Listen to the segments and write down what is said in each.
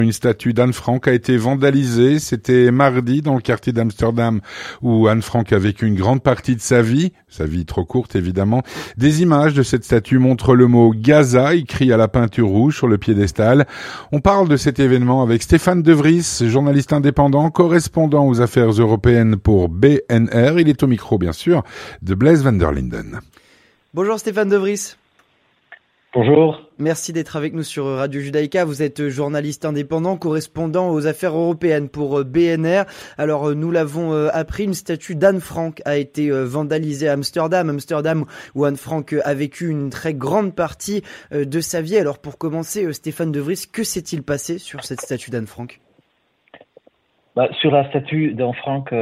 Une statue d'Anne Frank a été vandalisée. C'était mardi dans le quartier d'Amsterdam où Anne Frank a vécu une grande partie de sa vie trop courte évidemment. Des images de cette statue montrent le mot Gaza écrit à la peinture rouge sur le piédestal. On parle de cet événement avec Stéphane De Vries, journaliste indépendant, correspondant aux affaires européennes pour BNR. Il est au micro bien sûr de Blaise van der Linden. Bonjour Stéphane De Vries. Bonjour. Merci d'être avec nous sur Radio Judaïka. Vous êtes journaliste indépendant, correspondant aux affaires européennes pour BNR. Alors, nous l'avons appris, une statue d'Anne Frank a été vandalisée à Amsterdam, où Anne Frank a vécu une très grande partie de sa vie. Alors, pour commencer, Stéphane De Vries, que s'est-il passé sur cette statue d'Anne Frank ? Sur la statue d'Anne Frank,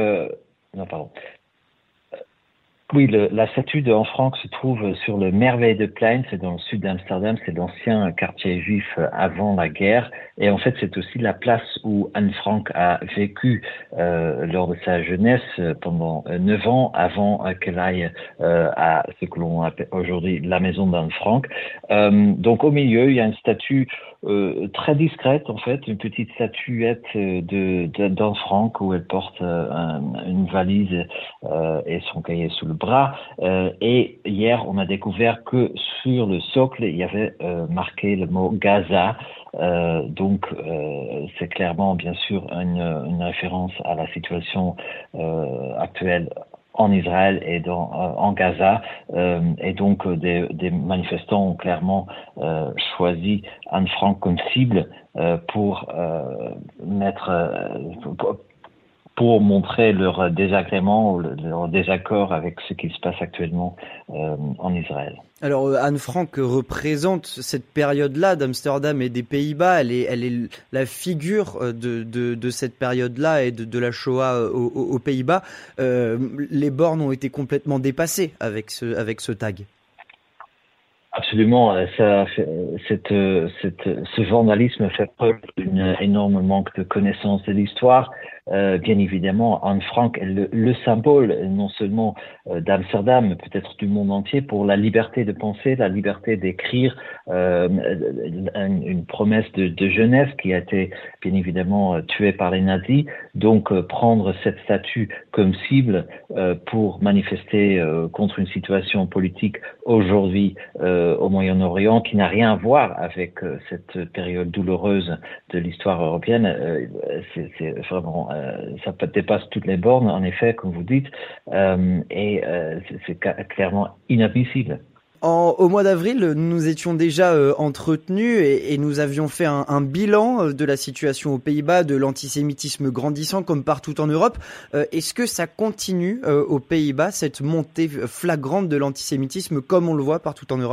Oui, la statue d'Anne Frank se trouve sur le Merwedeplein, c'est dans le sud d'Amsterdam, c'est l'ancien quartier juif avant la guerre. Et en fait, c'est aussi la place où Anne Frank a vécu lors de sa jeunesse pendant 9 ans avant qu'elle aille à ce que l'on appelle aujourd'hui la maison d'Anne Frank. Donc au milieu, il y a une statue très discrète en fait, une petite statuette d'Anne Frank où elle porte une valise et son cahier sous le bras. Et hier, on a découvert que sur le socle, il y avait marqué le mot Gaza. Donc, c'est clairement, bien sûr, une référence à la situation actuelle en Israël et en Gaza. Et donc, des manifestants ont clairement choisi Anne Frank comme cible pour montrer leur désagrément ou leur désaccord avec ce qui se passe actuellement en Israël. Alors Anne Frank représente cette période-là d'Amsterdam et des Pays-Bas. Elle est la figure de cette période-là et de la Shoah aux Pays-Bas. Les bornes ont été complètement dépassées avec ce tag. Absolument, ce vandalisme fait preuve d'un énorme manque de connaissance de l'histoire. Bien évidemment, Anne Frank est le symbole non seulement d'Amsterdam, mais peut-être du monde entier pour la liberté de penser, la liberté d'écrire, une promesse de jeunesse qui a été bien évidemment tuée par les nazis. Donc prendre cette statue comme cible pour manifester contre une situation politique aujourd'hui au Moyen-Orient qui n'a rien à voir avec cette période douloureuse de l'histoire européenne, c'est vraiment ça dépasse toutes les bornes, en effet, comme vous dites, et c'est clairement inadmissible. Au mois d'avril, nous nous étions déjà entretenus et nous avions fait un bilan de la situation aux Pays-Bas, de l'antisémitisme grandissant comme partout en Europe. Est-ce que ça continue aux Pays-Bas, cette montée flagrante de l'antisémitisme comme on le voit partout en Europe ?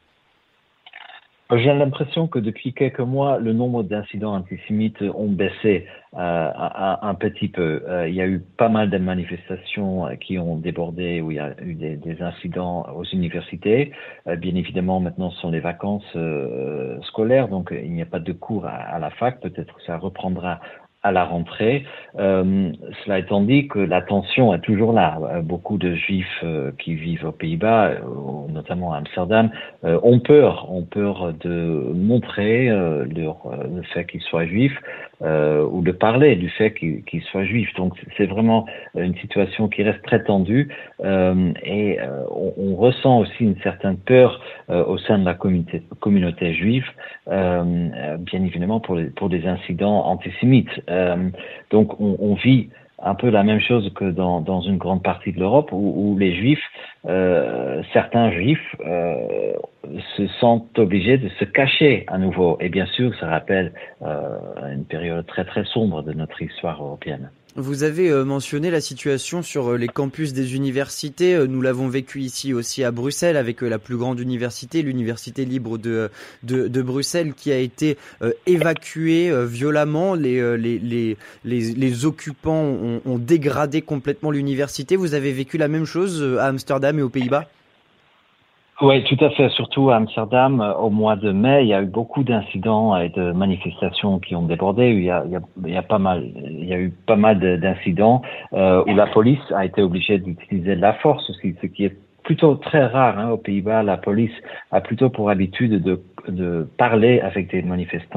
J'ai l'impression que depuis quelques mois, le nombre d'incidents antisémites ont baissé un petit peu. Il y a eu pas mal de manifestations qui ont débordé, où il y a eu des incidents aux universités. Bien évidemment, maintenant, ce sont les vacances scolaires, donc il n'y a pas de cours à la fac. Peut-être que ça reprendra à la rentrée. Cela étant dit que la tension est toujours là. Beaucoup de Juifs qui vivent aux Pays-Bas, notamment à Amsterdam, ont peur de montrer le fait qu'ils soient juifs ou de parler du fait qu'ils soient juifs. Donc c'est vraiment une situation qui reste très tendue et on ressent aussi une certaine peur au sein de la communauté juive, bien évidemment pour des incidents antisémites. Donc on vit un peu la même chose que dans une grande partie de l'Europe où les Juifs, certains Juifs se sentent obligés de se cacher à nouveau. Et bien sûr, ça rappelle une période très très sombre de notre histoire européenne. Vous avez mentionné la situation sur les campus des universités. Nous l'avons vécu ici aussi à Bruxelles avec la plus grande université, l'Université libre de Bruxelles, qui a été évacuée violemment. Les occupants ont dégradé complètement l'université. Vous avez vécu la même chose à Amsterdam et aux Pays-Bas ? Oui, tout à fait. Surtout à Amsterdam, au mois de mai, il y a eu beaucoup d'incidents et de manifestations qui ont débordé. Il y a eu pas mal d'incidents où la police a été obligée d'utiliser de la force aussi, ce qui est plutôt très rare aux Pays-Bas. La police a plutôt pour habitude de parler avec des manifestants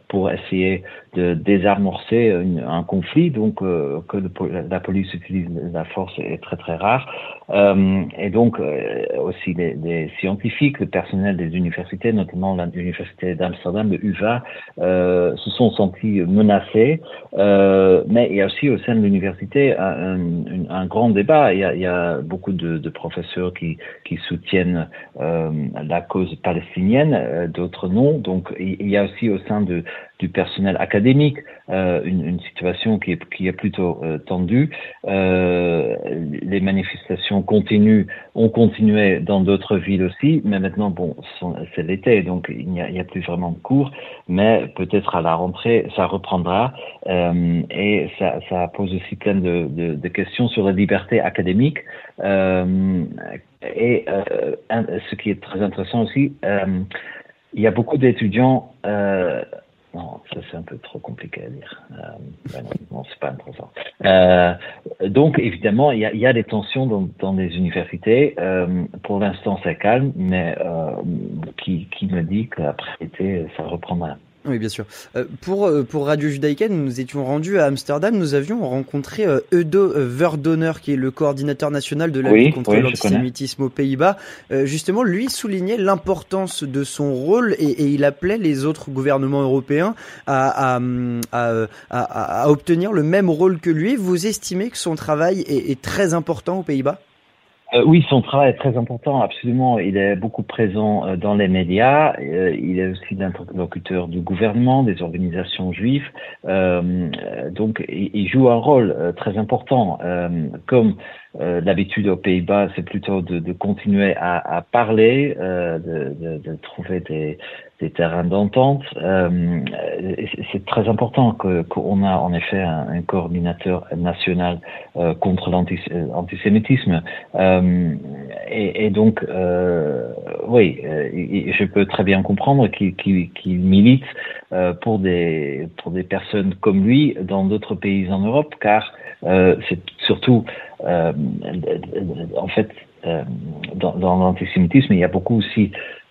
pour essayer de désamorcer un conflit, donc que la police utilise la force est très très rare. Et donc aussi les scientifiques, le personnel des universités, notamment l'université d'Amsterdam, le UvA, se sont sentis menacés. Mais il y a aussi au sein de l'université un grand débat. Il y a beaucoup de professeurs qui soutiennent la cause palestinienne, d'autres non. Donc il y a aussi au sein du personnel académique une situation qui est plutôt tendue. Les manifestations ont continué dans d'autres villes aussi, mais maintenant c'est l'été, donc il n'y a plus vraiment de cours, mais peut-être à la rentrée ça reprendra, et ça pose aussi plein de questions sur la liberté académique, et ce qui est très intéressant aussi, il y a beaucoup d'étudiants. Non, ça c'est un peu trop compliqué à dire. Non, c'est pas intéressant. Donc évidemment, il y a des tensions dans les universités. Pour l'instant, c'est calme, mais qui me dit qu'après l'été, ça reprendra. Oui, bien sûr. Pour Radio Judaïka, nous nous étions rendus à Amsterdam. Nous avions rencontré Udo Verdoner, qui est le coordinateur national de la lutte contre l'antisémitisme aux Pays-Bas. Justement, lui soulignait l'importance de son rôle et il appelait les autres gouvernements européens à obtenir le même rôle que lui. Vous estimez que son travail est très important aux Pays-Bas ? Oui, son travail est très important, absolument. Il est beaucoup présent dans les médias. Il est aussi l'interlocuteur du gouvernement, des organisations juives. Donc, il joue un rôle très important. Comme l'habitude aux Pays-Bas, c'est plutôt de continuer à parler, de trouver des terrains d'entente. C'est très important qu'on a en effet un coordinateur national contre l'antisémitisme. Et donc, oui, je peux très bien comprendre qu'il milite pour des personnes comme lui dans d'autres pays en Europe, car c'est surtout en fait dans l'antisémitisme, il y a beaucoup aussi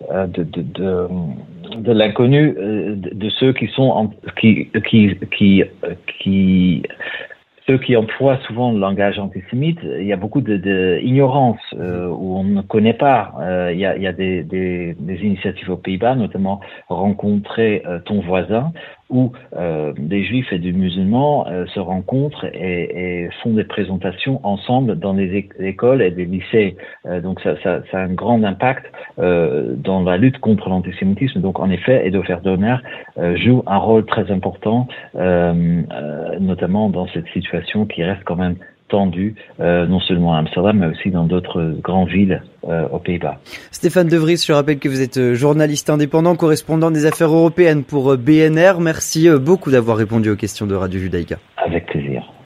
de l'inconnu, de ceux qui sont ceux qui emploient souvent le langage antisémite. Il y a beaucoup d'ignorance où on ne connaît pas. Il y a des initiatives aux Pays-Bas, notamment Rencontrer ton voisin, où des juifs et des musulmans se rencontrent et font des présentations ensemble dans des écoles et des lycées. Donc ça a un grand impact dans la lutte contre l'antisémitisme. Donc en effet, Udo Verdoner joue un rôle très important, notamment dans cette situation qui reste quand même tendue, non seulement à Amsterdam, mais aussi dans d'autres grandes villes aux Pays-Bas. Stéphane De Vries, je rappelle que vous êtes journaliste indépendant, correspondant des affaires européennes pour BNR. Merci beaucoup d'avoir répondu aux questions de Radio Judaïka. Avec plaisir.